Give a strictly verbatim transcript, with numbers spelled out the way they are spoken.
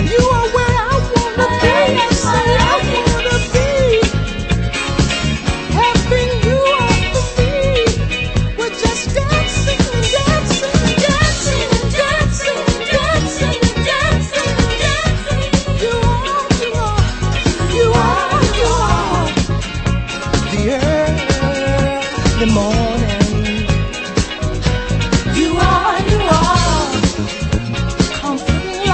and you are where I wanna be. I say I wanna be having you all for me. We're just dancing, dancing, dancing, dancing, dancing, dancing, dancing. You are, you are, you are, you are the early morning.